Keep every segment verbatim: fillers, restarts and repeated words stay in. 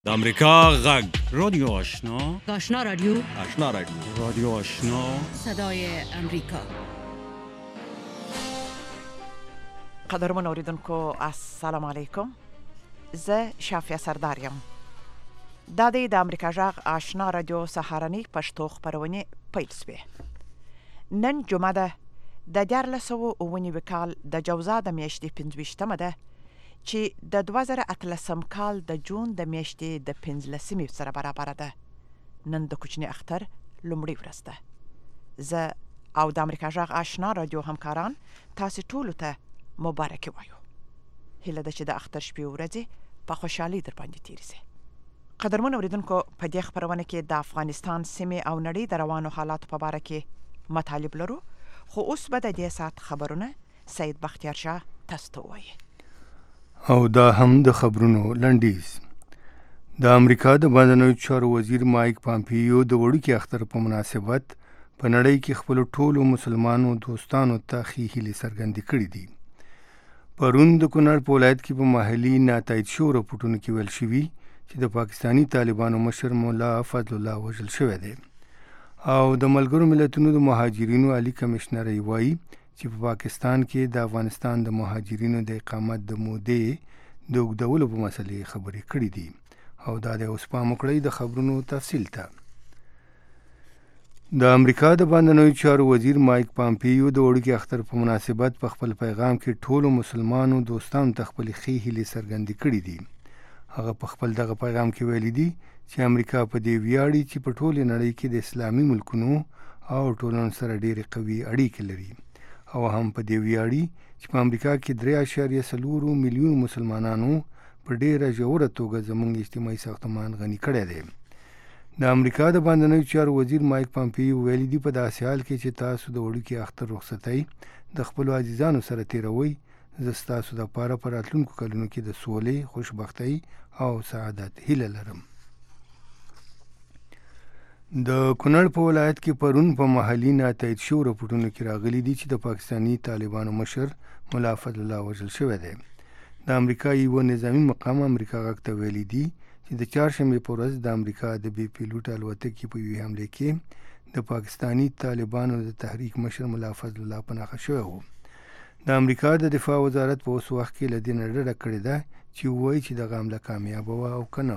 د امریکا غږ رادیو آشنا آشنا رادیو آشنا رادیو رادیو آشنا صدای امریکا. قدرمن اوریدونکو السلام علیکم. زه شافیا سرداریم. دا دی د امریکا غږ آشنا رادیو سهارنی پښتو خبرونه پیل شوه. نن جمعه ده د دیارلس سوه اوه نوي کال د جوزا د میاشتې پنځه ویشتمه ده چې د دوه زره اتلسم کال د جون د میاشتې د پنځلسمې سره برابر ده. نن د کوچني اختر لومړۍ ورځ ده. زه او د امریکا غږ آشنا رادیو همکاران تاسو ټولو ته مبارکي وایو. هیله ده چې د اختر شپې ورځې په خوشحالۍ در باندې تېرې شي. قدرمن اوریدونکو، په دې خپرونه کې د افغانستان سیمې او نړۍ د روانو حالاتو په باره کې مطالب لرو، خو اوس به د دې ساعت خبرونه سید بختیار شاه تاسو ته وایي. او دا هم د خبرونو لنډیز. د امریکا د بهرنیو چارو وزیر مایک پامپیو د وړوکي اختر په مناسبت په نړۍ کې خپل ټولو مسلمانو دوستانو ته ښې هیلې څرګندې کړې دي. پرون د کونړ په ولایت کې په محلي ناتایید شوو رپوټونو کې ویل شوي چې د پاکستاني طالبانو مشر مولا فضل الله وژل شوی دی، او د ملګرو ملتونو د مهاجرینو عالی کمشنر وایي چې په پاکستان کې د افغانستان د مهاجرینو د اقامت د مودې د اوږدولو په مسلې خبرې کړې دي. او دا د اوس پام وکړئ د خبرونو تفصیل ته. د امریکا د بهرنیو چارو وزیر مایک پامپیو د وړوکي اختر په مناسبت په خپل پیغام کې ټولو مسلمانو دوستانو ته خپلې ښې هیلې څرګندې کړې دي. هغه په خپل دغه پیغام کې ویلي دي چې امریکا په دې ویاړي چې په ټولې نړۍ کې د اسلامي ملکونو او ټولنو سره ډېرې قوي اړیکې لري، او هم په دې ویاړي چې په امریکا کې درې اعشاریه څلور میلیون مسلمانانو په ډېره ژوره توګه زموږ اجتماعي ساختمان غني کړی دی. د امریکا د بهرنیو چارو وزیر مایک پامپیو ویلي دي په داسې حال کې چې تاسو د وړوکي اختر رخصتۍ د خپلو عزیزانو سره تېروئ، زه ستاسو دپاره په راتلونکو کلونو کې د سولې، خوشبختۍ او سعادت هیله لرم. د کونړ په ولایت کې پرون په محلي ناتایید شوو رپوټونو کې راغلي دي چې د پاکستاني طالبانو مشر مولا فضل الله وژل شوی دی. د امریکا یوه نظامي مقام امریکا غږ ته ویلي دي چې د چهارشنبې په ورځ د امریکا د بې پیلوټه الوتکې په یوې حملې کې د پاکستاني طالبانو د تحریک مشر مولا فضل الله په نښه شوی و. د امریکا د دفاع وزارت په اوس وخت کې له دې نه ډډه کړې ده چې ووایي چې دغه حمله کامیابه وه او که نه.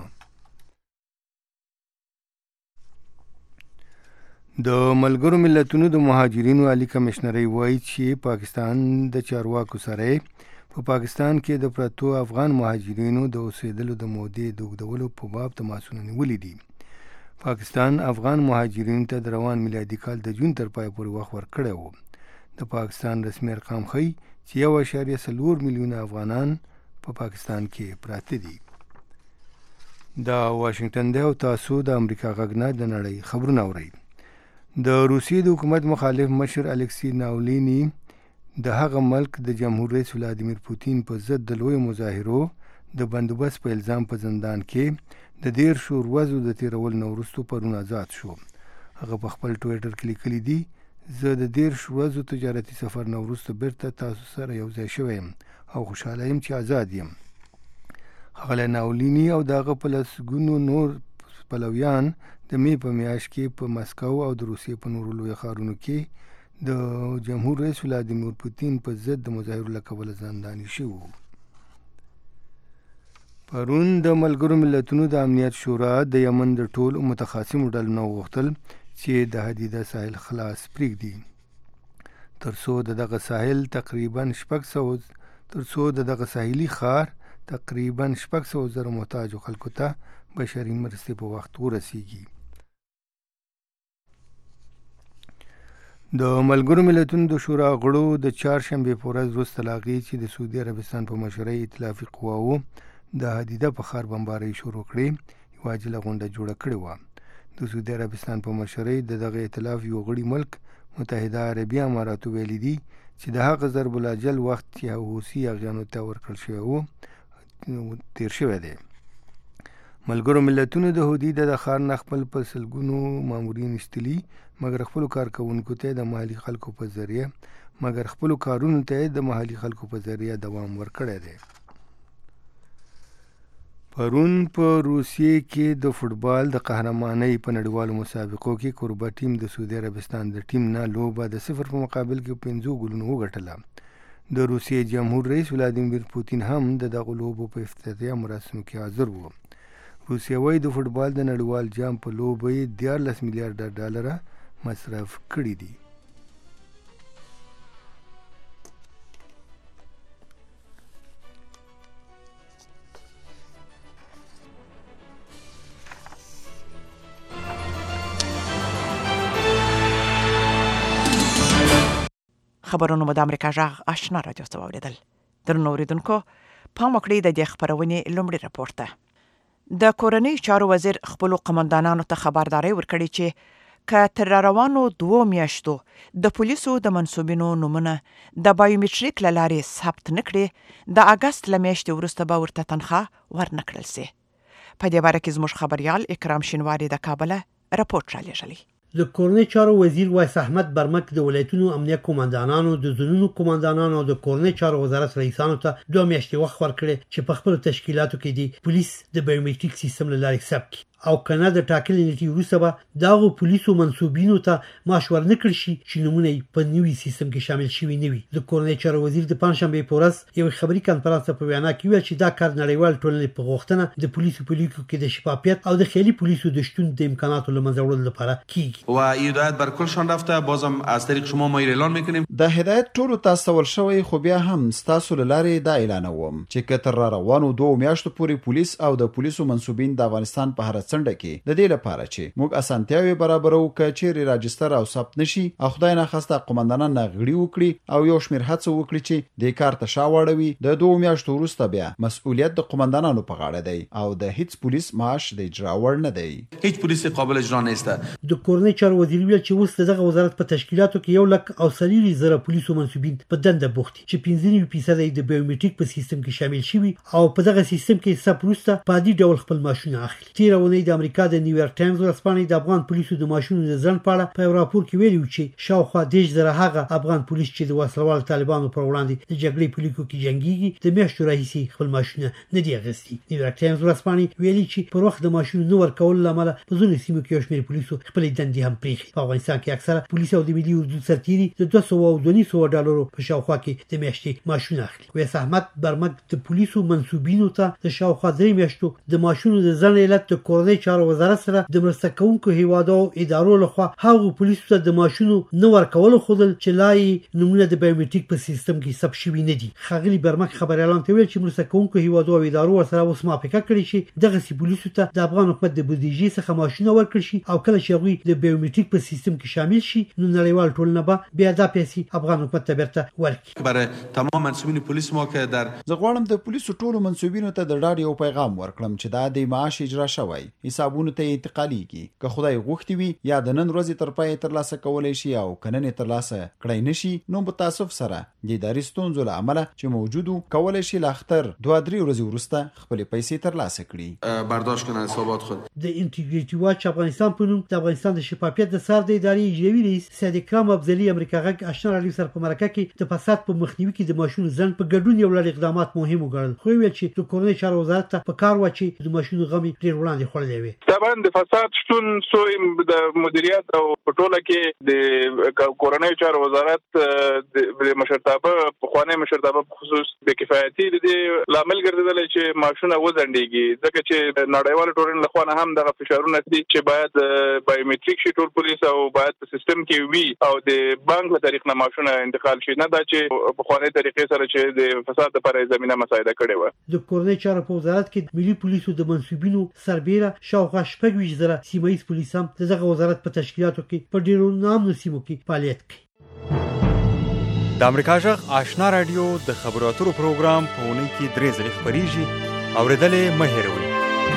د ملګرو ملتونو د مهاجرینو عالی کمشنرۍ وایي چې پاکستان د چارواکو سره په پاکستان کې د پرتو افغان مهاجرینو د اوسېدلو د مودې د اوږدولو په باب تماسونه نیولي دي. پاکستان افغان مهاجرینو ته د روان میلادي کال د جون تر پایه پورې وخت ورکړی و. د پاکستان رسمي ارقام ښیي چې یو اعشاریه څلور میلیونه افغانان په پا پاکستان کې پراته دي. دا واشنګټن دی او تاسو د امریکا غږ نه د نړۍ خبرونه اورئ. د روسیې د حکومت مخالف مشر الکسی ناولیني د هغه ملک د جمهور رئیس ولادیمیر پوتین په ضد د لویو مظاهرو د بندوبست په الزام په زندان کې د دېرشو ورځو د تېرولو نه وروسته پرون آزاد شو. هغه په خپل ټویټر کې لیکلي دي، زه د دېرش ورځو تجارتي سفر نه وروسته بیرته تاسو سره یو ځای شوی یم او خوشحاله یم چې آزاد یم. ښاغلی ناولیني او د هغه په لسګونو نور پلویان د مې په میاشت کې په مسکو او د روسیې په نورو لویو ښارونو کې د جمهور رئیس ولادیمیر پوتین په ضد د مظاهرو له کبله زنداني شوي. پرون د ملګرو ملتونو د امنیت شورا د یمن د ټولو متخاصمو ډلو نه وغوښتل چې د حدیده ساحل خلاص پرېږدي، تر څو د دغه ساحل تقریبا شپږ سوه تر څو د دغه ساحلي ښار تقریبا شپږ سوه زره محتاجو خلکو ته بشري مرستې په وخت ورسیږي. د ملګرو ملتونو د شورا غړو د چهارشنبې په ورځ وروسته له هغې چې د سعودي عربستان په مشرۍ ائتلافي قواوو د حدیده په ښار بمبارۍ شروع کړې، یوه عاجله غونډه جوړه کړې وه. د سعودي عربستان په مشرۍ د دغه ائتلاف یو غړي ملک متحده عربي اماراتو ویلي دي چې د هغه ضرب الاجل وخت چې حوثي اغیانو ته ورکړل شوی و تېر شوی دی. ملګرو ملتونو د حدیده د ښار نه خپل په سلګونو مامورین ایستلي، مګر خپلو کارکوونکو ته د محلي خلکو په ذریعه مګر خپلو کارونو ته د محلي خلکو په ذریعه دوام ورکړی دی. پرون په روسیې کې د فوټبال د قهرمانۍ په نړیوالو مسابقو کې کوربه ټیم د سعودي عربستان د ټیم نه لوبه د صفر په مقابل کې پنځو ګولونو وګټله. د روسیې جمهور رئیس ولادیمیر پوتین هم د دغو لوبو په افتتاحیه مراسمو کې حاضر و. روسیه وايي د فوټبال د نړیوال جام په لوبه یې دیارلس میلیارډ ډالره مصرف کړي دي. خبرونه د امریکا جغ آشنا رادیو څخه اوریدل. درنو اوریدونکو پام وکړئ د دې خبرونې لومړی راپور ته. د کورنۍ چارو وزیر خپل قومندانانو ته خبرداري ورکړي چې که تر روانو دوو میاشتو د پولیسو د منسوبینو نومونه د بایومټریک له لارې ثبت نه کړي د اګست له میاشتې وروسته به ورته تنخواه ورنکړل سي. په دې باره کې زموږ خبريال اکرام شینواری د کابل راپورټ را لېږلی. د کورنۍ چارو وزیر وایس احمد برمک د ولایتونو امنیه قومندانانو د زونونو قومندانانو او د کورنۍ چارو وزارت رئیسانو ته دوه میاشتې وخت ورکړي چې په خپل تشکیلاتو کې د پولیس د بایومټریک سیستم له لارې ثبت کړي او کنه د ټاکلې نیټې وروسته به دغه پولیسو منسوبینو ته معاش ورنکړل شي چې نمونه په نوي سیستم کې شامل شوي نه وي. د کورنۍ چارو وزیر د پنځشنبې په ورځ یو خبري کانفرنس په وینا کې ویل چې دا کار نړیوال ټولنې په غوښتنه د پولیسو په لیکو کې د شفافیت او د خیالي پولیسو د شتون د امکاناتو له منځه وړلو لپاره کیږي. و هدایت بر کلشان رفته بازم از طریق شما ما اعلان میکنیم. د هدایت ټولو تاسو ول شوی خو بیا هم تاسو لاره دا اعلانوم چې کتر روانو دوه میاشتو پورې پولیس او د پولیسو منسوبین د افغانستان په هر څنډه کې د دې لپاره چې موږ اسانتیاوي برابرو کچېری راجستر او ثبت نشي او خدای نه خسته قومندانان غړي وکړي او یو شمیر هڅه وکړي چې د کار ته شاوړوي. د دوه میاشتو وروسته بیا مسؤلیت د قومندانانو په غاړه دی او د هیڅ پولیس معاش د اجرا وړ نه دی. هیڅ پولیس قابل اجرا نیست. د کورنۍ چارو وزیر ویل چې اوس دغه وزارت په تشکیلاتو کې یو لک او سلیری زره پولیسو منسوبین په دنده بوخت چې پنځه نوي فیصد د بایومټریک په سیستم کې شامل شوي او په دغه سیستم کې سپروسته په دې ډول خپل ماشونه اخلي. تیرونه د امریکا د نیویارک ټایمز ورسپانې د افغان پولیسو د ماشونو د ځن پاړه په راپور کې ویلي چې شاوخوا دیش زره هغه افغان پولیس چې د وسلوال طالبانو پر وړاندې د جګړې په لیکو کې جنگيږي د میاشتو راهیسي خپل ماشونه نه دی اغستي. نیویارک ټایمز ورسپانې ویلي چې پر وخت د ماشونو نو ورکول لامل په ځینو سیمو کې شمېر پولیسو خپل دندې هم پریخي. په افغانستان کې اکثره پولیس او د ملي اردو سرتیري د دوه سوه او دوه سوه ډالرو په شاوخوا کې د میاشتې ماشونه اخلي. وایس احمد برمک د پولیسو منسوبینو ته د شاوخوا درې میاشتو د ماشونو د ځن علت د کورنۍ چارو وزارت سره د مرسته کوونکو هیوادو ادارو لخوا هغه پولیسو ته د ماشونو نو ورکول خودل چې لای نمونه د بایومټریک په سیستم کې ثبت شوی نه دي. خغلی برمک خبريالان ته ویل چې مرسته کوونکو هیوادو او ادارو سره اوس موافقه کړې چې دغه سی پولیسو ته د افغان حکومت د بودیجې څخه ماشونه ورکړي شي او کله چې هغوی د بایومټریک په سیستم کې شامل شي نو نړیوال ټولنه به بیا دا پیسې افغان حکومت ته بیرته ورکړي. برای تمام منسوبین پولیس ما که در زه غواړم د پولیسو ټولو منسوبینو ته د ډاډ یو پیغام ورکړم چې دا د معاش اجرا شوی حسابونو ته انتقالیږي. که خدای غوښتي وي یا د نن ورځې تر پای ترلاسه کولای شي او کنن ترلاسه کړای نشي نو په تاسف سره د اداري ستونزو له امله چې موجودو کولای شي لاختر دوه درې ورځې وروسته خپل پیسې ترلاسه کړي. برداشت کنه حسابات خود. د انټیګریټي واچ افغانستان په نوم د افغانستان د شفافیت د سر د اداري اجرایي رئیس سید اکرام افضلی امریکا غږ آشنا رادیو سره په مرکه کې د فساد په مخنیوي کې د ماشونو ځن په ګډون یو لړ اقدامات مهم وګڼل. خو ویل چې د کورنۍ چارو وزارت ته په کار واچي د ماشونو غمي ډیر وړاندې خړلې وي. طبعا د فساد شتون سو د مدیریت او پټوله کې د کورنۍ چارو وزارت د مشرتابه په خوانې مشرتابه په خصوص د کفایتي د لامل ګرځیدل چې ماشونه وزندګي ځکه چې نړیوال ټولنې لخوا نه هم دغه فشارونه دي چې باید بایومټریک شي ټول پولیس او باید په سیستم کې وي او د بانک له طریق نه ماشونه انتقال شي نه دا چې په خوانې طریقې سره چې د فساد لپاره زمينه مساعده کړې و. د کورنۍ چارو په وزارت کې ملي پولیسو د منسوبینو سربېره شاوخوا شپږ ویشت زره سیمه ییز پولیس هم دغه وزارت په تشکیلاتو کې په ډیرو نامنو سیمو کې فعالیت کوي. د امریکا جغ آشنا رادیو د خبرو اترو پروګرام په اونۍ کې درې ځلې خپریږي. اوریدلې مه هېروئ.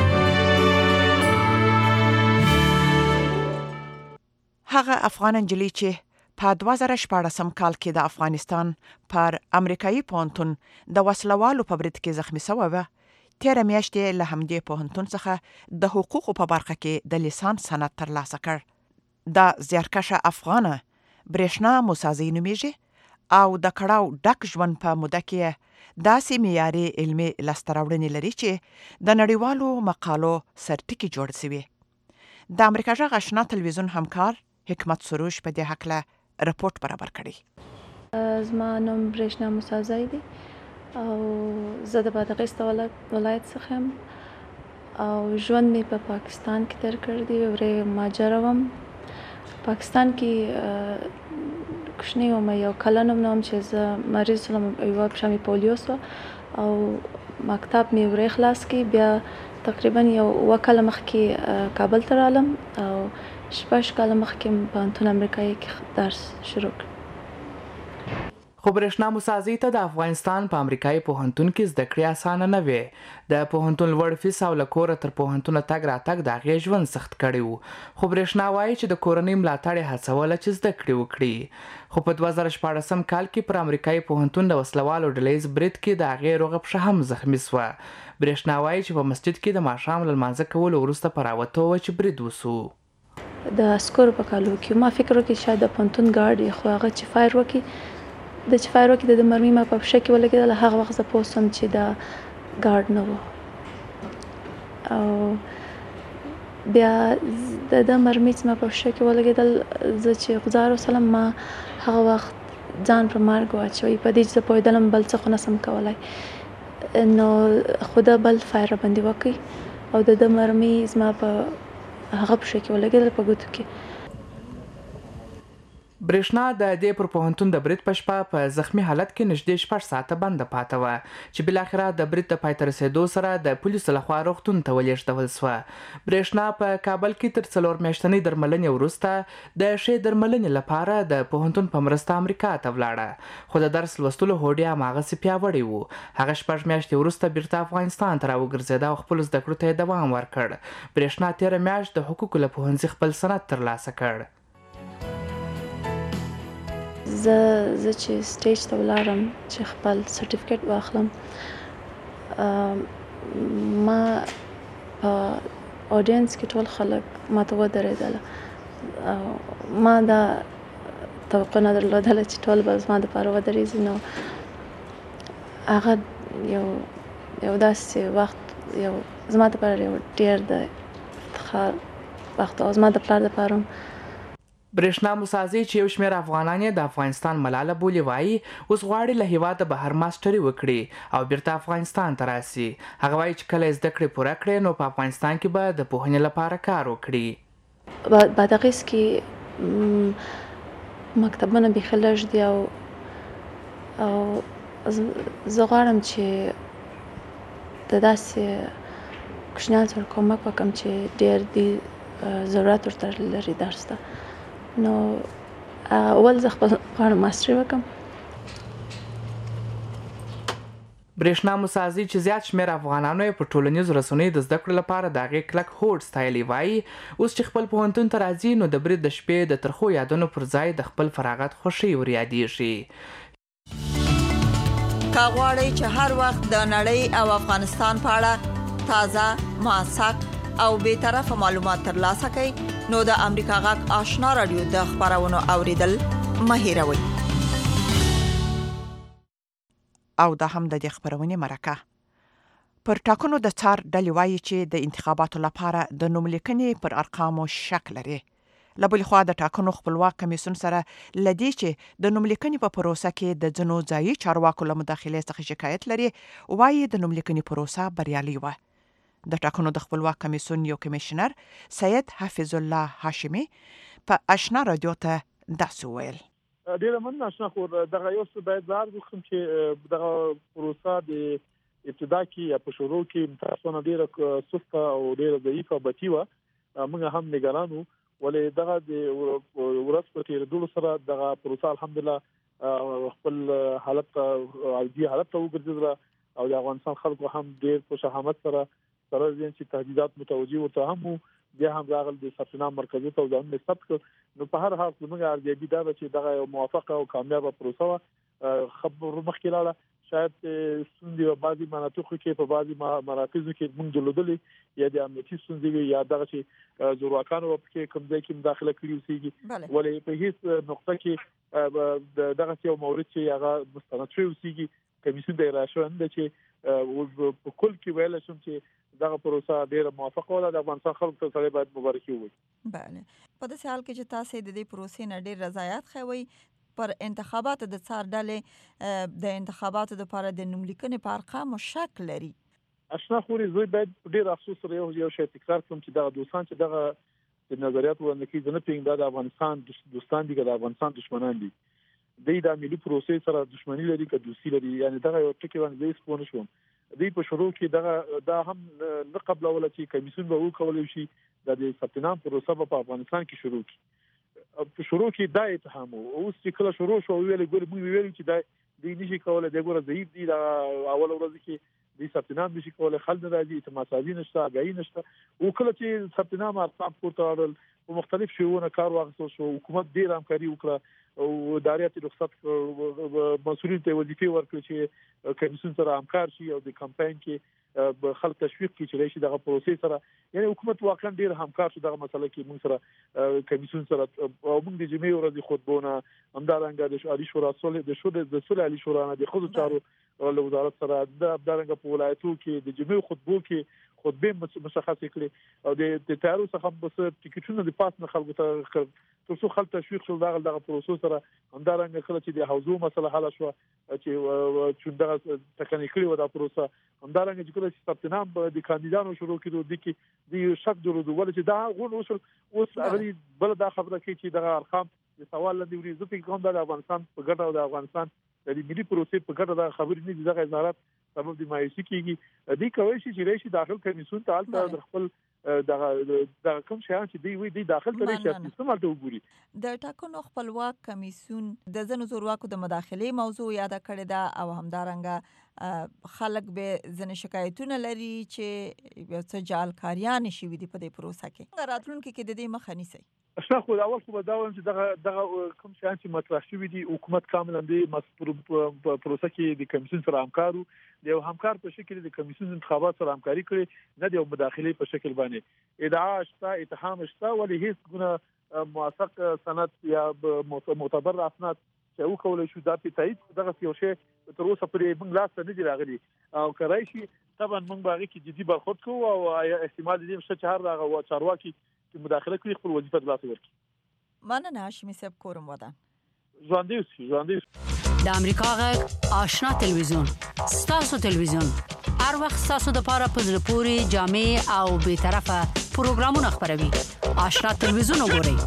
هغه افغان نجلۍ چې په دوه زره شپاړسم کال کې د افغانستان پر امریکایي پوهنتون د وسلوالو په برید کې زخمی شوې وه تیره میاشتې له همدې پوهنتون څخه د حقوقو په برخه کې د لیسانس سند ترلاسه کړ. دا زیارکشه افغانه برېښنا موسازۍ نومیږي او د کړاو ډک ژوند په موده کې داسې معیاري علمي لاسته راوړنې لري چې د نړیوالو مقالو سرټکي جوړ شوي. د امریکا غږ آشنا تلویزیون همکار حکمت سروش په دې هکله رپورټ برابر کړی. زما نوم برېښنا موسازی دی او زه د بادغیس ولایت څخه یم او ژوند مې په پاکستان کې تیر کړی دی. ورې مهاجره وم. پاکستان کې کوچنی وم، یو کلن وم چې زه مریض شوم، یوه پښه مې پولیو سوه او مکتب مې ورې خلاص کړ. بیا تقریبا یو اووه کاله مخکې کابل ته رالم او شپږ کاله مخکې په پوهنتون امریکایي کې درس شروع کړ. خو برېښنا موسازی ته د افغانستان په امریکایي پوهنتون کې زده کړې اسانه نه وې. د پوهنتون لوړ فیس او له کوره تر پوهنتونه تګ راتګ د هغې ژوند سخت کړی و. خو برېښنا وایي چې د کورنۍ ملاتړ یې هڅوله چې زده کړې وکړي. خو په دوه زره شپاړسم کال کې پر امریکایي پوهنتون د وسلوالو ډلیز برید کې د هغې روغه پښه هم زخمي سوه. برېښنا وایي چې په مسجد کې د ماښام له لمانځه کولو وروسته په راوتو وه چې برید وسو. د عسکرو په کالو کې ما فکر وکړ شاید د پوهنتون ګارډ یې، خو هغه چې فایر وکړي د چې فایر وکړي د مرمۍ ما په پښه کې ولګېدله. هغه وخت زه پوه شوم چې دا ګارډ نه و او بیا د ده مرمۍ چې ما په پښه کې ولګېدل، زه چې غزار وسلم ما هغه وخت ځان په مرګ واچوي. په دې چې زه پوهېدلم بل څه خو نسم کولی، نو خو ده بل فایر راباندې وکړي او د ده مرمۍ زما په هغه پښه کې ولګېدل، په ګوتو کې. برېښنا د دې پر پوهنتون د برید په شپه په زخمی حالت کې نږدې شپږ ساعته بنده پاته وه چې بالاخره د برید د پای ته رسېدو سره د پولیسو لخوا روغتون ته ولېږدول سوه. برېښنا په کابل کې تر څلور میاشتنۍ درملنې وروسته د ښې درملنې لپاره د پوهنتون په مرسته امریکا ته ولاړه، خو د درس لوستلو هوډ یې هماغسې پیاوړی و. هغه شپږ میاشتې وروسته بیرته افغانستان ته راوګرځېده او خپلو زده کړو ته یې دوام ورکړ. برېښنا تېره میاشت د حقوقو له پوهنځي خپل سند ترلاسه کړ. زه زه چې سټیج ته ولاړم چې خپل سرټیفیکیټ واخلم، ما په اودینس کې ټول خلک ما ته ودرېدله. ما دا توقع نه درلودله چې ټول به زما دپاره ودرېږي. نو هغه یو یو داسې وخت یو زما دپاره یو ډېر د افتخار وخت او زما د پلار دپاره هم. برېښنا موسازی چې یو شمېر افغانان یې د افغانستان ملاله بولي وایي اوس غواړي له هېواده بهر ماسټري وکړي او بیرته افغانستان ته راسي. هغه وایي چې کله یې زده کړې پوره کړي نو په افغانستان کې به د پوهنې لپاره کار وکړي. بادغیس کې مکتبونه بیخي لږ دي او او زه غواړم چې د داسې کوچنیانو سره کومک وکړم چې ډېر دي ضرورت ورته لري درس ته. نو اول زه خپل غواړم ماسټري وکړم. برېښنا موسازی چې زیات شمېر افغانانو یې په ټولنیزو رسنیو د زده کړو لپاره د هغې کلک هوډ ستایلی وایي اوس چې خپل پوهنتون ته راځي نو د برید د شپې د ترخو یادونو پر ځای د خپل فراغت خوښۍ ور یادېږي. که غواړئ چې هر وخت د نړۍ او افغانستان په اړه تازه، موثق او بیطرفه معلومات ترلاسه کړئ نو د امریکا غږ آشنا رادیو د خبرونو اوریدل مه هېروئ. او دا هم د دې خبرونې مرکه. پر ټاکنو د څار ډلې وایي چې د انتخاباتو لپاره د نوملیکنې پر ارقامو شک لري. له بلې خوا د ټاکنو خپلواک کمیسیون سره له دې چې د نوملیکنې په پروسه کې د ځینو ځایي چارواکو له مداخلې څخه شکایت لري، وایي د نوملیکنې پروسه بریالۍ وه. د ټاکنو د خپلواک کمیسیون یو کمیشنر سید حفیظ الله هاشمي په آشنا رادیو ته داسې وویل. ډیره مننه آشنا خور. دغه یو څه باید عرض وکړم چې دغه پروسه د ابتدا کې یا په شروع کې متاسفانه ډیره سسته او ډیره ضعیفه بچی وه. موږ هم نگران وو، ولې دغه د ورځ په تېرېدلو سره دغه پروسه الحمدلله خپل حالت عادي حالت ته وګرځېدله او د افغانستان خلکو هم ډېر په شهامت سره سره دي چې تهدیدات متوجه ورته هم وو، بیا هم راغل د ثبت نام مرکزي ته ځانونه ثبت کړ. نو په هر حال زموږ ارزیابي دا ده چې دغه یو موافقه او کامیابه پروسه وه. خبر مخکې لاړه، شاید ستونزې په بعضې مناطقو کې په بعضې مراکزو کې موږ درلودلې، یا د امنیتي ستونزې وي یا دغه چې زورواکانو به پکې کوم ځای کې مداخله کړې اوسېږي، ولې په هېڅ نقطه کې دغسې یو مورد چې هغه مستند شوی اوسېږي کمیسیون د راشو اند چې په کل کې ویل شم چې دغه پروسه ډیره موافقه ولا د افغانستان خلکو ته سره باید مبارکي وي. بله په داسې حال کې چې تاسو د دې پروسې نه ډیر رضایت خوي پر انتخاباتو د څار ډلې د انتخاباتو لپاره د نوملیکنې په ارقامو شک لري. اشنا خوري زوی باید ډیر افسوس سره یو یو شی تکرار کوم چې دغه دوستان چې دغه د نظریات وړاندې کوي ځنه پیږي د افغانستان دوستان دي د افغانستان دشمنان دي. د د ملي پروسې سره دشمنی لري که دوستي لري، یعنی دغه یو ټکی باندې سپونه شوم. د په شروع کې دغه دا هم نه قبل ولا چې کمیسیون به وکولای شي د ثبت نام پروسه په افغانستان کې شروع کړي. په شروع کې دا اتهام او اوس چې کله شروع شو ویل ګور موږ ویل چې دا د نشي کولای د ګور ضعیف دي د اول ورځ کې د ثبت نام نشي کولای، خلک راځي اعتمادي نشته، غاي نشته. او کله چې ثبت نام ارقام پورته اړل په مختلف شیونه کار واغستل شو، حکومت ډیر همکاري وکړه او اداريات رخصت مسؤلین ته وظیفه ورکړي چې کمیسیون سره همکار شي او د کمپاین کې خلک تشویق کړي چې راشي دغه پروسې سره. یعنی حکومت واقعا ډیر همکار شو دغه مسله کې موږ سره کمیسیون سره او موږ د جمعې ورځې خطبونه همدارنګه د عالی شورا صلح د شورا د صلح عالی شورا نه د خود چارو له وزارت سره د همدارنګه په ولایتو کې د جمعې خطبو کې خطبه مشخص کړي او د تیارو څخه بس ټیکټونه د پاس نه خلکو ته ترڅو خلک تشویق شول دغه دغه پروسې سره. همدارنګه کله چې د حوزو مسله حل شو چې چې دغه تکنیکي و د پروسه، همدارنګه چې کله چې ثبت نام د کاندیدانو شروع کړو د کې د شک درلود ول چې دا غون وصل اوس هغه بل دا خبره کوي چې دغه ارقام د سوال لدی ورې زه فکر کوم د افغانستان په ګټه او د افغانستان د ملي پروسې په ګټه دا خبرې نه دي. دغه وزارت سبب د مایوسي کیږي دی کوي چې راشي داخل کمیسیون ته حالت د خپل دغه د کوم شیان چې دی وی دی داخل ته راشي سیستم ته وګوري. د ټاکنو خپلواک کمیسیون د ځنو زورواکو د مداخله موضوع یاد کړی دا او همدارنګه خلک به ځنه شکایتونه لري چې یو څه جالکاریان شي وي په دې پروسه کې راتلونکي کې د دې مخه نیسي. اشنا خو اول خو دا وایم چې دغه دغه کوم شیان چې مطرح شوی دي حکومت کاملا د پروسه کې د کمیسیون سره همکارو د همکار په شکل د کمیسیون انتخابات سره همکاري کړي نه د مداخله په شکل باندې ادعا شته اتهام شته ولې هیڅ ګونه موثق سند یا معتبر اسناد چې وکولای شو دا په تایید دغه یو شی تر اوسه پرې موږ لاس نه دی راغلي او کرای شي طبعا موږ باغی کې جدي برخورد کوو او احتمال دې شته چې هر دغه چارواکي چې مداخله کوي خپل وظیفه ترلاسه کړي. مننه هاشمي صاحب کورم ودان. ژوندۍ اوسئ ژوندۍ اوسئ. د امریکا غږ آشنا تلویزیون ستاسو تلویزیون هر وخت ستاسو د پاره په زړه پورې جامع او به طرفه پروګرامونه خبروي. آشنا تلویزیون وګورئ.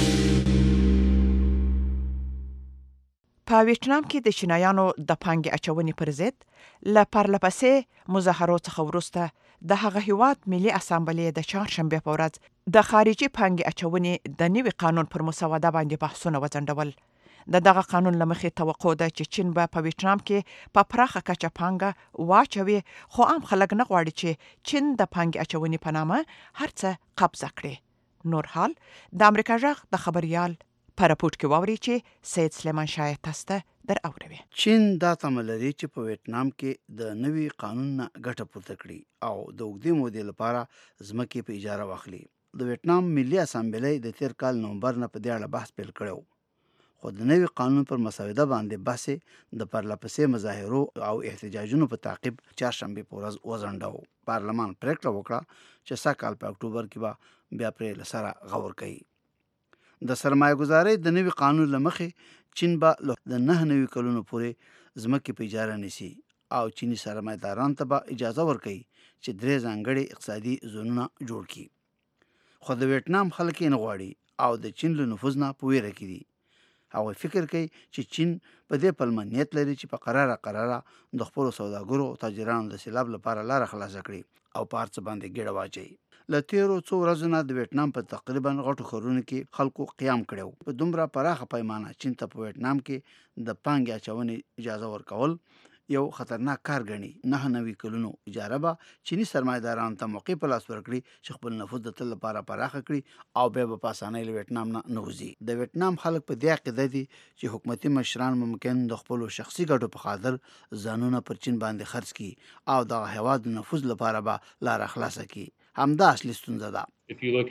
په ویتنام کې د چینایانو د پانګې اچونې پر ضد له پرلپسې مظاهرو څخه وروسته د هغه هیواد ملي اسامبلې د چهارشنبه په ورځ د خارجي پانګې اچونې د نوي قانون پر مسوده باندې بحثونه وځنډول. د دغه قانون لمخې توقع ده چې چین به په ویتنام کې په پراخه کچه پانګه واچوي، خو عام خلک نه غواړي چې چین د پانګې اچونې په نامه هر څه قبضه کړي. نور حال د امریکا غږ د خبريال په راپورټ کې واوري چې سید سلیمان شاه تاسو ته در اوروي. چین دا تملري چې په ویتنام کې د نوي قانون نه ګټه پورته کړي او د اوږدې مودې لپاره ځمکې په اجاره واخلي. د ویتنام ملي اسامبلې د تیر کال نومبر نه په دې اړه بحث پیل کړو، خو د نوي قانون پر مسوده باندې بحث د پرلپسې مظاهرو او احتجاجونو په تعقیب چهارشنبه په ورځ وځنډاو. پارلمان پریکړه وکړه چې سږ په اکتوبر کې به بیا پرې لسره غور کوي. د سرمایه گذارۍ د نوي قانون لمخې چین به د نه نوي کلونو پورې ځمکې په اجاره نیسي او چینی سرمایه‌داران ته به اجازه ورکوي چې درې ځانګړي اقتصادي زونونه جوړ کړي. خو د ویتنام خلک یې نه غواړي او د چین له نفوذ نه په ویره کې دي. هغوی فکر کوي چې چین په دې پلمه نیت لري چې په قراره قراره د خپلو سوداګرو او تاجرانو د سیلاب لپاره لاره خلاصه کړي او په هر څه باندې ګېډه واچوي. له تیرو څو ورځو نه د ویتنام په تقریبا غټو ښارونو کې خلکو قیام کړی. په دومره پراخه پیمانه چین ته په ویتنام کې د پانګې اچونې اجازه ورکول یو خطرناک کار ګڼي. نه نوي کلونو اجاره به چینی سرمایه‌دارانو ته موقع په لاس ورکړي چې خپل نفوذ د تل لپاره پراخه کړي او بیا به په اسانۍ له ویتنام نه نه وځي. د ویتنام خلک په دې عقیده دي چې حکومتي مشران ممکن د خپلو شخصي ګټو په خاطر ځانونه پر چین باندې خرڅ کړي او دغه هېواد د نفوذ لپاره به لاره خلاصه کړي. همدا اصلي ستونزه ده. If you look at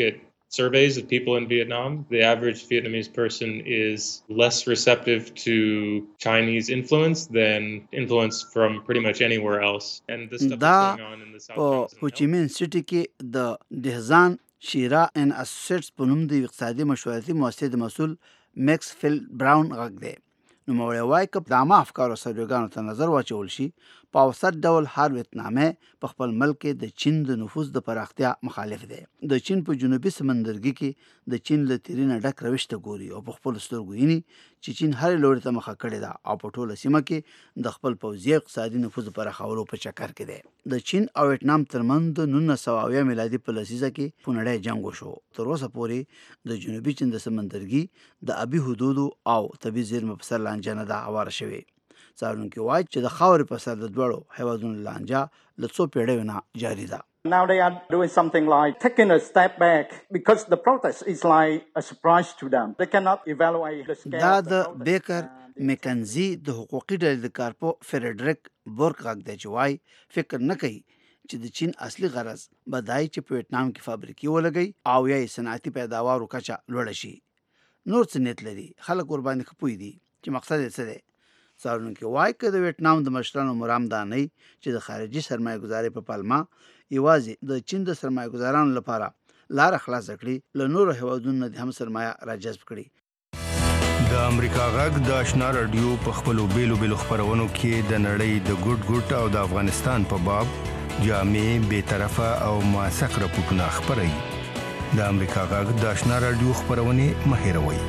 surveys of people in Vietnam, the average Vietnamese person is less receptive to Chinese influence than influence from pretty much anywhere else. And this stuff دا is going on in the South په China Sea. هو چی من سټي کې د دهزان شیرا ان اسوسیټس په نوم د اقتصادي مشورتي مؤسسې د مسؤل میکس فیل براون غږ دی. نو موړی وایي که د عامه افکارو سروېګانو ته نظر واچول شي په اوسط ډول هر ویتنامي په خپل ملک کې د چین د نفوذ د پراختیا مخالف دی. د چین په جنوبي سمندرګي کې د چین له تیري نه ډک روش ته ګوري او په خپل سترګو ویني چې چین هرې لوري ته مخه کړې ده او په ټوله سیمه کې د خپل پوځي اقتصادي نفوذ پراخولو په چکر کې دی. د چین او ویتنام ترمنځ د نولس سوه اویا میلادي په لسیزه کې خونړی جنګ وشو. تر اوسه پورې د جنوبي چین د سمندرګي د ابي حدودو او طبیعي زیرمو په سر لانجه نه ده هواره شوې. څارونکي وایي چې د خاورې په سر د دواړو هیوادونو لانجه له څو پیړیو نه جاري ده. Now they are doing something like taking a step back because the protest is like a surprise to them. They cannot evaluate the scale. دا د بیکر میکنزي د حقوقي ډلې د کارپو فریډریک بورک غږ دی چې وایي فکر نه کوي چې د چین اصلي غرض به دای چې په ویتنام کې فابریکې ولګوي او یا یې صنعتي پیداوارو کچه لوړه شي. نور څه نیت لري خلک ورباندې ښه پوهېدي چې مقصد یې څه دی. څارونکي وایي که د ویتنام د مشرانو مرام دا نه چې د خارجي سرمایه ګزارۍ په پلمه یوازې د چین د سرمایه ګزارانو لپاره لاره خلاصه کړي له نورو هیوادونو نه هم سرمایه راجذب کړي. د امریکا غږ د آشنا رادیو په خپلو بیلو بیلو خپرونو کې د نړۍ د ګوټ ګوټ او د افغانستان په باب جامع بې طرفه او موثق راپورټونه خپروي. د امریکا غږ د آشنا رادیو خپرونې مه هېروئ.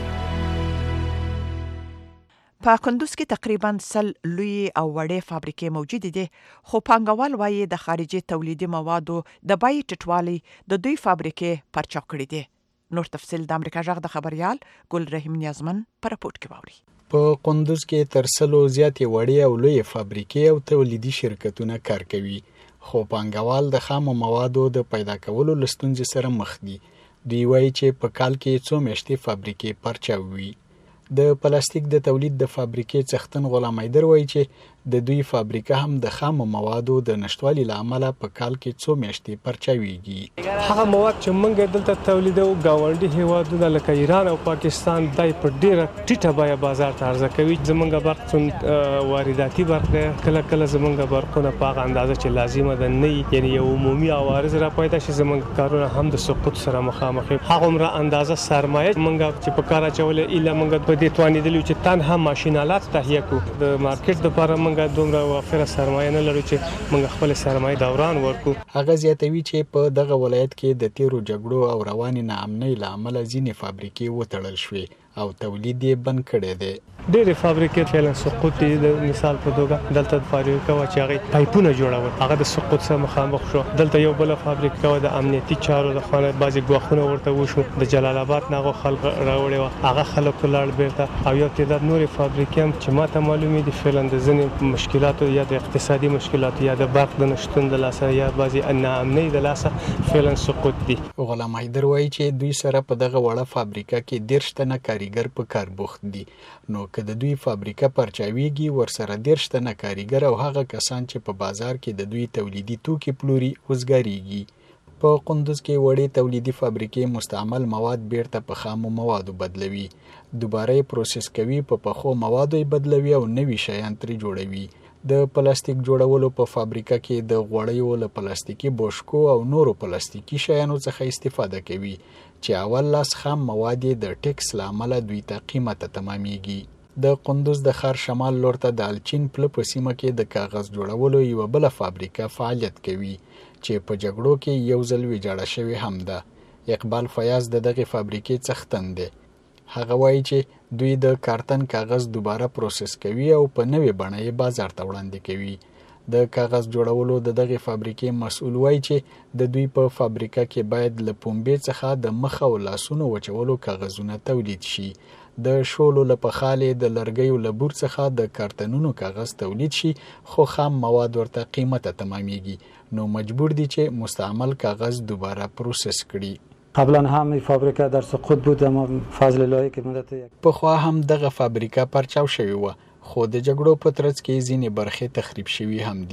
په کندوز کې تقریبا سل لوی او وړې فابریکې موجود دي خو پانګوال وایي د خارجي تولیدي موادو د بیې ټیټوالی د دوی فابریکې پرچاو کړي دي. نور تفصیل د امریکا غږ د خبريال ګل رحیم نیازمن په راپورټ کې واوري. په کندوز کې تر سلو زیاتې وړې او لوی فابریکې او تولیدي شرکتونه کار کوي خو پانګوال د خامو موادو د پیدا کولو لستونځ سره مخ دي. دوی وایي چې په کال کې څو میاشتې فابریکې پرچاوي. د پلاستیک د تولید د فابریکې څښتن غلام حیدر وایي چې د دوی فابریکه هم د خامو موادو د نشټوالي له امله په کال کې څو میاشتې پرچاويږي. هغه مواد چې موږ دلته تولیدوو ګاونډي هیوادونه لکه ایران او پاکستان دای په ډیره ټیټه بیه بازار ته عرضه کوي. زمونږ برق څون وارداتي برق دی کله کله زمونږ برقونه په هغه اندازه چې لازمه ده نه یعنی یو عمومي عوارض را پیدا شي زمونږ کارونه هم د سقوط سره مخامخ وي. هغه عمره اندازه سرمایه موږ چې په کار اچولې اله موږ په دې توانیدلو چې تنها ماشینالات تهیه کړو. د مارکیټ لپاره موږ دومره وافره سرمایه نه لرو چې موږ خپل سرمایه دوران ورکو. هغه زیاتوي چې په دغه ولایت کې د تیرو جګړو او رواني ناامنۍ له امله ځینې فابریکې وتړل شوې او تولید یې بند کړی دی. ډېرې فابریکې فعلا سقوط دي. د مثال په توګه دلته فابریکه وه چې هغې پایپونه جوړول هغه د سقوط سره مخامخ شو. دلته یو بله فابریکه وه د امنیتي چارو د خوا نه بعضې ګواښونه ورته وشو. د جلال آباد نه هغو خلک راوړې وه هغه خلک ولاړ بیرته او یو تعداد نورې فابریکې هم چې ماته معلومې دي فعلا د ځینې مشکلاتو یا د اقتصادي مشکلاتو یا د برق د نشتون د لاسه یا بعضې ناامنۍ د لاسه فعلا سقوط دي. غلام حیدر وایي چې دوی سره په دغه وړه فابریکه کې دېرش تنه کاریګر په کار بوخت دي. نو که د دوی فابریکه پرچاویږي ورسره دېرش تنه کاریګر او هغه کسان چې په بازار کې د دوی تولیدي توکي پلوري وزګاریږي. په قندوز کې وړې تولیدي فابریکې مستعمل مواد بیرته په خامو موادو بدلوي. دوباره یې پروسس کوي په پخو موادو یې بدلوي او نوي شیان ترې جوړوي. د پلاستیک جوړولو په فابریکه کې د غوړیو له پلاستیکي بوشکو او نورو پلاستیکي شیانو څخه استفاده کوي چې اول لاس خام مواد د ټیکس له امله دوی ته قیمته تمامیږي. د قندوز د ښار شمال لور ته د الچین پله په سیمه کې د کاغذ جوړولو یوه بله فابریکه فعالیت کوي چې په جګړو کې یو ځل ویجاړه شوې هم ده. اقبال فیاض د دغې فابریکې څښتن دی. هغه وایي چې دوی د کارتن کاغذ دوباره پروسس کوي او په نوې بڼه یې بازار ته وړاندې کوي. د کاغذ جوړولو د دغې فابریکې مسؤل وایي چې د دوی په فابریکه کې باید له پنبې څخه د مخ او لاسونو وچولو کاغذونه تولید شي. د شولو له پخالې د لرګیو له بور څخه د کارتنونو کاغذ تولید شي خو خام مواد ورته قیمته تمامیږي نو مجبور دي چې مستعمل کاغذ دوباره پروسس کړي. قبلا هم فابریکه در سقوط بود اما فضل الهی که مدت یک پخوا هم دغه فابریکه پرچاو شوی و خو د جګړو په ترڅ کې ځینې برخې تخریب شوي هم دي.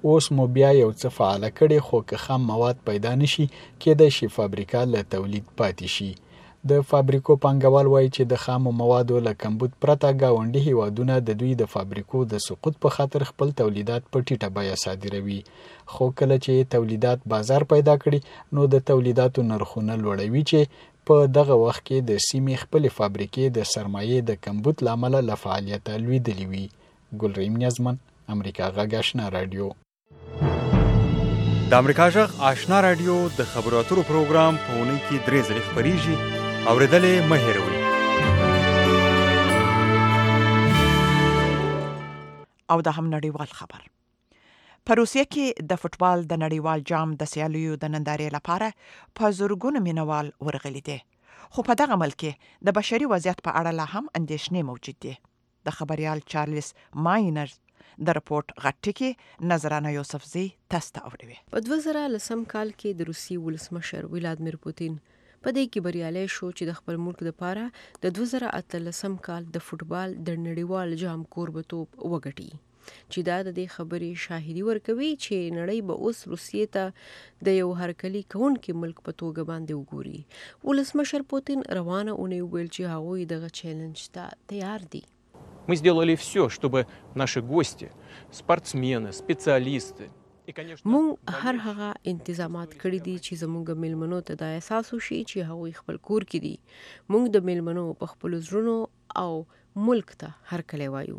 اوس مو بیا یو څه فعال کړي خو که خام مواد پیدا نشي کېدای شي فابریکه له تولید پاتې شي. د فابریکو پانګوال وایي چې د خامو موادو له کمبود پرته ګاونډي هیوادونه د دوی د فابریکو د سقوط په خاطر خپل تولیدات په ټیټه بیه صادروي، خو کله چې تولیدات بازار پیدا کړي نو د تولیداتو نرخونه لوړوي چې په دغه وخت کې د سیمې خپلې فابریکې د سرمایې د کمبود له امله له فعالیته لوېدلې وي. ګلریم نیازمن، امریکا غږ آشنا رادیو. د امریکا غږ آشنا رادیو د خبرو اترو پروګرام په اونۍ کې درې ځلې خپرېږي. اورېدلې مه هېروئ. او د هم نړیوال خبر. په روسیه کې د فوټبال د نړیوال جام د سیالیو د نندارې لپاره په زرګونو مینوال ورغلي دي، خو په دغه ملک کې د بشري وضعیت په اړه لا هم اندېښنې موجود دي. د خبريال چارلز ماینر د رپورت غټکی نظرانه یوسفزی تاسو ته اوري. په دوه زره لسم کال کې د روسي ولسمشر ولادمیر پوتین په دې کې بریالی شو چې د خپل ملک لپاره د دوه زره اتلسم کال د فوټبال د نړیوال جام کوربتوب وګټي، چې دا د دې خبرې شاهدي ورکوي چې نړۍ به اوس روسیې ته د یو هرکلي کوونکي ملک په توګه باندې وګوري. ولسمشر پوتین روانه اونۍ وویل چې هغوی دغه چیلنج ته تیار دي. Мы сделали все, чтобы наши гости, спортсмены, специалисты مونږ هر هغه انتظامات کړی دي چې زموږ میلمنو ته دا احساس وشي چې هغوی خپل کور کې دي. مونږ د میلمنو په خپل زړونو او ملک ته هرکلی وایو.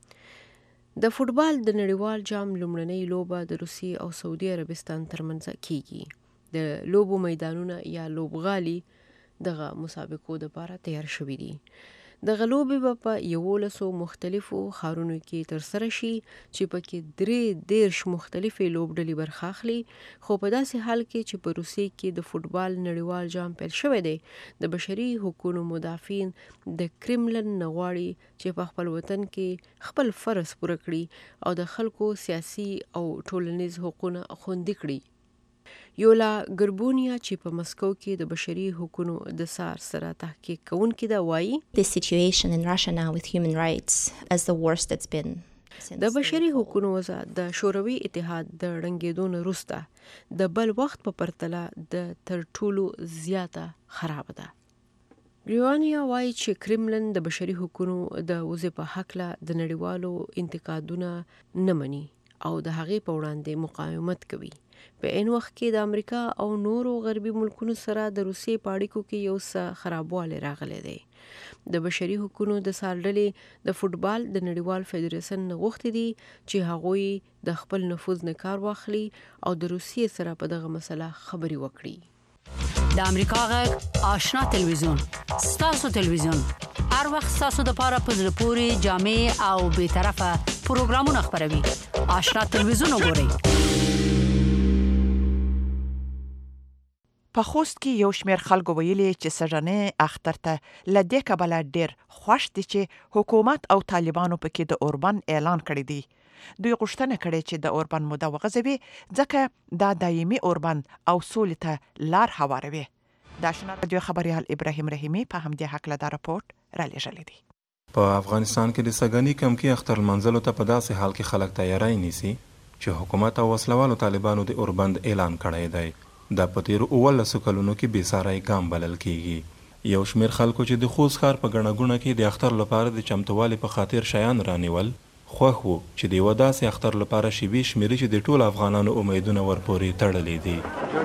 د فوټبال د نړیوال جام لومړنۍ لوبه د روسیې او سعودي عربستان ترمنځ کیږي. د لوبو میدانونه یا لوبغالي دغه مسابقو لپاره تیار شوي دي. د غلوبې به په یولسو مختلفو ښارونو کې ترسره شي چې پکې درې دېرش مختلفې لوبډلې برخه اخلي، خو په داسې حال کې چې په روسیې کې د فوټبال نړیوال جام پیل شوی دی، د بشري حقوقو مدافعین د کرملن نه غواړي چې په خپل وطن کې خپل فرض پوره کړي او د خلکو سیاسي او ټولنیز حقوقونه خوندي کړي. یولا ګربونیا چې په مسکو کې د بشري حقوقو د سار سره تحقیق کوونکې ده وایي The situation in Russia now with human rights as the worst it's been. د بشري حقوقو وضع د شوروي اتحاد د ړنګېدو نه وروسته د بل وخت په پرتله د تر ټولو زیاته خراب ده. ګریوانیا وایي چې کرملن د بشري حقوقو د وضع په هکله د نړیوالو انتقادونه نه مني او د هغې په وړاندې مقاومت کوي. په این وخت کې د امریکا او نورو غربي ملکونو سره د روسیې په اړیکو کې یو څه خرابوالی راغلی دی. د بشري حقوقو د سالډلې د فوټبال د نړیوال فدریشن نه غوښتي دي چې هغوی د خپل نفوذ نه کار واخلي او د روسیې سره په دغه مسله خبرې وکړي. د امریکا غږ آشنا تلویزیون ستاسو تلویزیون هر وخت ستاسو د پاره په زړه پورې جامع او بې طرفه پروګرامونه خپروي. آشنا تلویزیون وګورئ. په خوست کې یو شمېر خلکو ویلي چې سږنۍ اختر ته له دې کبله ډېر خوښ دي چې حکومت او طالبانو پکې د اوربند اعلان کړی دی. دوی غوښتنه کړې چې د اوربند موده وغځوي ځکه دا دایمي اوربند او سولې ته لار هواروي. د آشنا رادیو خبریال ابراهیم رحیمي په همدې هکله دا راپورټ رالیږلی دی. په افغانستان کې د سږني کمکي اختر لمانځلو ته په داسې حال کې خلک تیاری نیسي چې حکومت او وسلوالو طالبانو د اوربند اعلان کړی دی. دا په تیرو اوولسو کلونو کې بېساری ګام بلل کیږي. یو شمېر خلکو چې د خوست ښار په ګڼه ګوڼه کې د اختر لپاره د چمتووالي په خاطر شیان رانیول خوښ وو چې د یوه داسې اختر لپاره شیبې شمېري چې د ټولو افغانانو امیدونه ورپورې تړلي دي.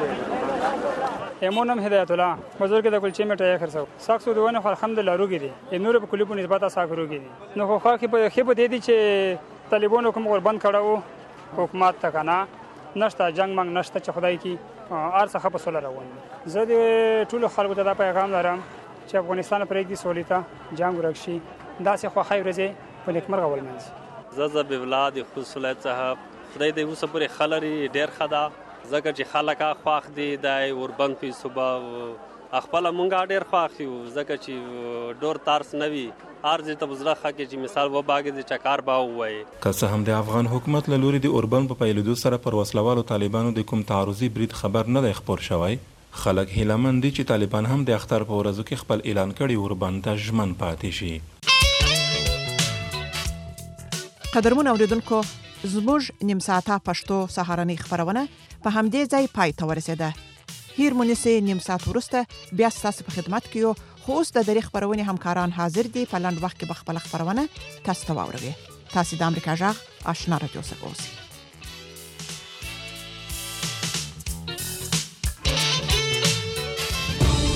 امونم هدایت الله بزرګ د کلچې میټه خرڅو ساکسو دوونه خو الحمدلله روګي دي نور په کلی په نسبت ساک روګي دي. نو خو خو په خې په دې دي چې طالبانو کوم قربان کړو حکومت ته کنه نشته جنگ منګ نشته چې خدای کی ارڅه خپه سول روان. زه د ټولو خلکو ته دا پیغام لرم چې افغانستان پرېږدي سولې ته جنگ ورکشي داسې خوښۍ ورځې په نیکمرغه ولمنځي. زه زه بولاد خوست ولایت څخه خدای دې اوسه پورې ښه لري ډېر ښه ده ځکه چې خلک خوښ دي د اوربند په صوبه خپله مونږ ډېر خوښ یو ځکه چې ډور تارس نه وي ارزه ته بزره خکه چې مثال و باګه د چکار با وای. که څه هم د افغان حکومت له لوري د اوربند په پیلېدو سره پر وسلوالو طالبانو د کوم تعرضي برید خبر نه دی خپور شوی، خلک هیلهمند دي چې طالبان هم د اختر په ورځو کې خپل اعلان کړي اوربند ته ژمن پاتې شي. قدرمن اوریدونکو زموږ نیم ساعته پښتو سهارنۍ خبرونه په همدې ځای پای ته ورسېده. هیر مونږه نیم ساعت ورسته بیا ستاسو په خدمت کې یو. خو اوس د درې خبرونه همکاران حاضر دي په لاند وخت کې به خپل خبرونه تاسو ته واوروي. تاسو د امریکا جغ آشنا رادیو څخه اوسئ.